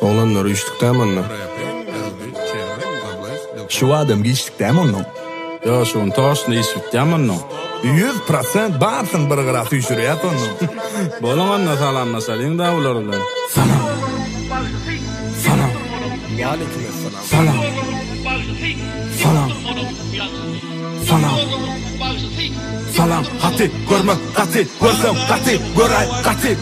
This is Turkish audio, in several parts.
Oğlanlar uyuştuktan mı? Şu adam geçtikten mi? Ya şun taşını işittikten mi? 100% barsın bir gıra tüşürüyat onu. Bolanganna salamna salin da ularlar. Salam. Salam. Salam. Salam. Salam. Salam. Hati görme, hati görsem, hati göray, hati.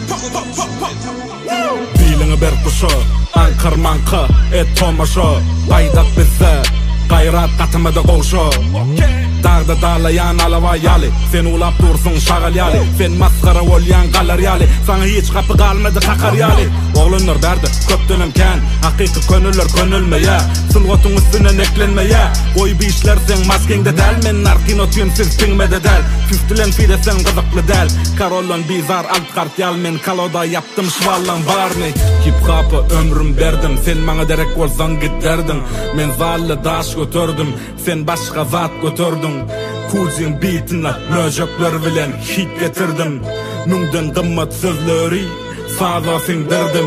Dilini ber kuşu, ankar manka, et tomaşu, baydak bize, gayrat katımada koşu. Dağda dağlayan alava yali, sen ulap dursun şagal yali, sen maskara olyan galar yali, sana hiç kapı kalmadı kakar yali. Oğlunlar derdi, köptünümken, hakiki könüller könülmeye, sılgotun üstüne eklenmeye, oy bir işler sen maskende del, men narkino tüyümsiz pingmede del, füstülen fide sen gızıklı del, karollon bizar alt kart yal, men kaloda yaptım şvallan barni, hip hop'ı ömrüm verdim, sen bana derek olsan giderdin, men zallı daş götürdüm, sen başka zat götürdün. Kuzin beatinle möjökler bilen hit getirdim. Nungdan gımmat sözleri sağa sindirdim.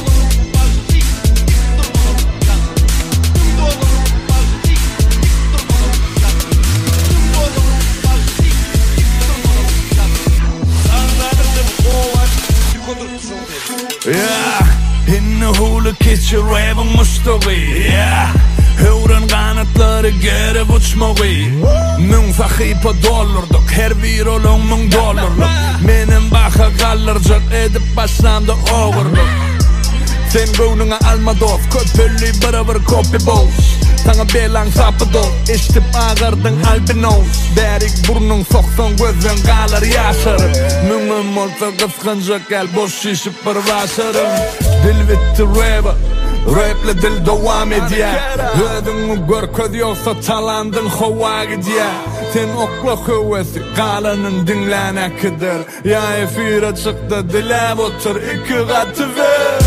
In the hulu kitchen raving mustavi. Hövren kanatları gerip uçmağı. Mün sahipa dollurduk, her bir olun $1000. Menin baka kalırcak edip başlamda oğurluk. Sen gönlüne alma dost, köpüllü beraber kopi boz. Sana belan sapı dost, iştip ağırdın albinos. Derik burnun soksan gözün kalır yaşarım. Münüm olsa kıskanacak gel boş şişip bir başarım. Dil bitti rap, raple dil devam ediyor. Ödünü gör köz yoksa talandın hova gidiyor. Sen okla kuvvesi kalanın dinlene kadar. Ya efire çıktı dile otur iki katı ver.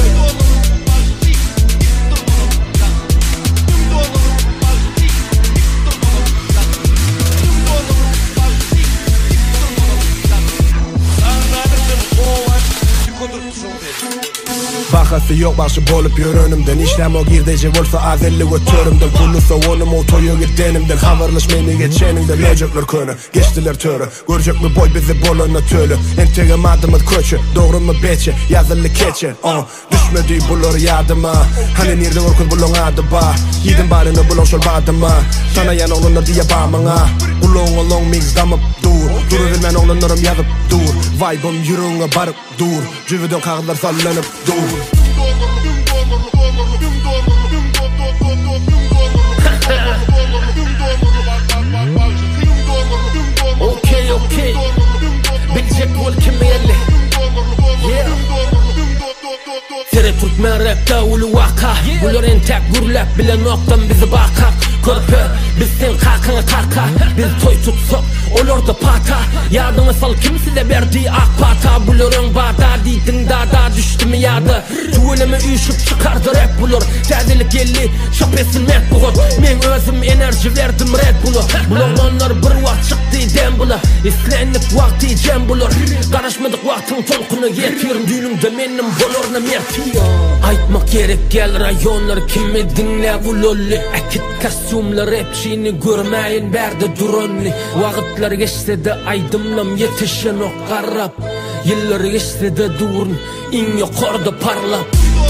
Bakası yok başı bolup yörönümden. İşlem o girdece olsa azelli götürümden. Pullusa onum o toyu gittenimden. Havarlış meni geçenimden. Leyecekler könü, geçtiler törü. Görecek mi boy bizi boluna tölü. Entegim adımız köçü, doğru mu beçe, yazılı keçe. Düşmedi bulur yadıma. Hani nerede orkun bulun adı ba. Yedin barını bulun şol badıma. Sana yan oğlunlar diye bağmına. Bulun olun mix damıp dur. Duruvermen oğlunlarım yazıp dur. Vibe'ım yürüğüne barıp dur. Cüvüdön kağıtlar sallanıp dur. Okay. Bilecek ol kimi yerli. Tere Türkmen rapta ulu vaka. Bulur en tek gürlep bile noktan bizi bakak. Körpü biz sen kakına kaka. Biz toy tutsak olur da pata. Yadını sal kim size verdiği ak pata. Bulurun bada diydin dada düştü mü yadı. Tuğulemi üşüp çıkardı rap bulur. Cadilik gelli şapesin met buğur. Men özüm enerji verdim red bulu. Bulurlanlar bir vakt çıktı dem bulu. İslenlik vakti cem bulur. Karışmadık vaktin tolkunu yetirim. Düğünümde menim bolorna mertiyor. Aytmak gerek gel rayonlar kimi dinle ulolli. Akit kasumlar rapçini görmeyin berde duronli. Vakitler geçse de aydımlam yetişen o karrap. Yıllar geçse de durun in yukarıda parlap.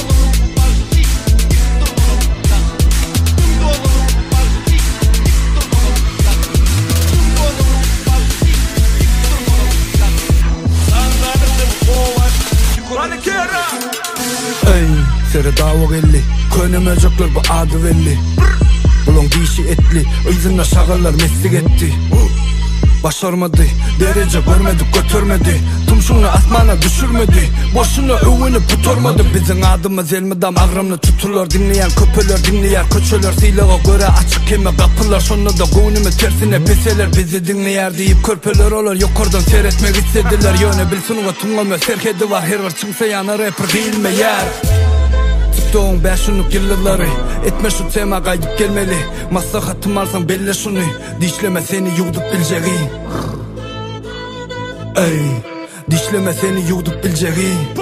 Ey, sere dava gelli. Könümecekler bu adı belli. Bulun dişi etli, izinde şağırlar meslik etti. Başarmadı, derece görmedik götürmedi. Tumşunu asmana düşürmedi. Boşuna övünüp tuturmadı. Bizim adımız elmidam ağrımını tuturlar. Dinleyen köpüler dinleyer köçöler. Silağa göre açık keme kapılar. Sonra da gönlümü tersine beseler. Bizi dinleyer deyip körpeler olur. Yukarıdan seyretmek istediler. Yöne bilsin o tungamı serkedi var. Her var çıksa yana rapper değil mi yer? Tuttuğun 5 yıllık yılları etme şu tema kaydıp gelmeli. Maslahatım alsan belli şunu. Dişleme seni yudup bileceği. Ey, dişleme seni yudup bileceği.